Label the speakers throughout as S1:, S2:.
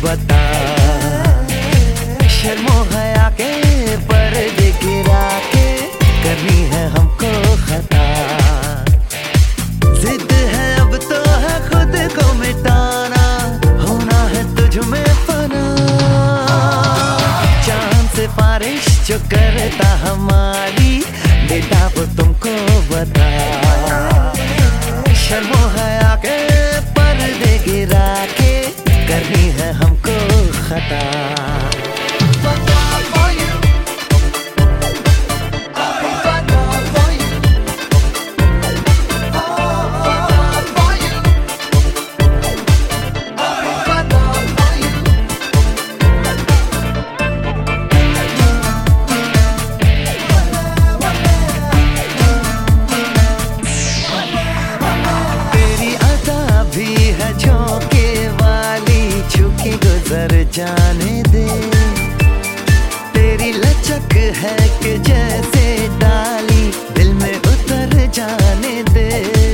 S1: बता। शर्मो हया के पर्दे गिरा के करनी है हमको खता। जिद है अब तो है खुद को मिटाना, होना है तुझ में फना। चांद से बारिश जो करता हमारी, बेटा वो तुमको बता। शर्मो हया के पर्दे गिरा के करनी है हमको खता। झोंके वाली छुके गुजर जाने दे। तेरी लचक है कि जैसे डाली दिल में उतर जाने दे।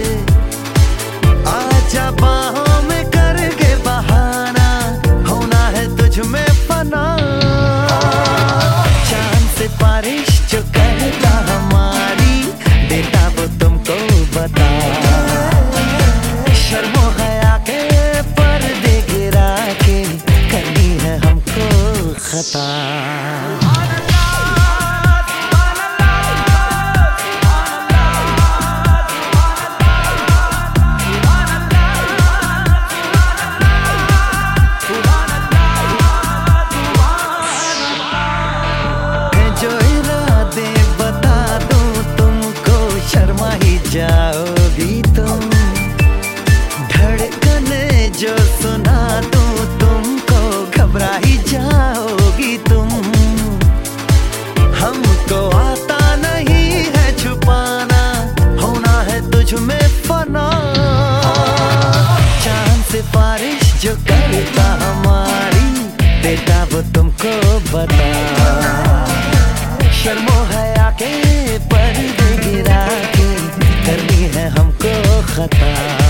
S1: आजा बाहों में करके बहाना, होना है तुझ में फना। चांद से बारिश जो करता हमारी, बेटा वो तुमको बता। शर्मो हया के पर्दे गिरा के करनी है हमको खता। जो इरादे बता दूं तुमको, शर्मा ही जाओगी तुम। धड़कने जो सुना दूं तुमको, घबरा ही जाओगी तुम। हमको आता नहीं है छुपाना, होना है तुझ में फना। चांद से बारिश जो करता हमारी, बेटा वो तुमको बता। शर्मो हया के पर्दे गिरा के करनी है हमको खता।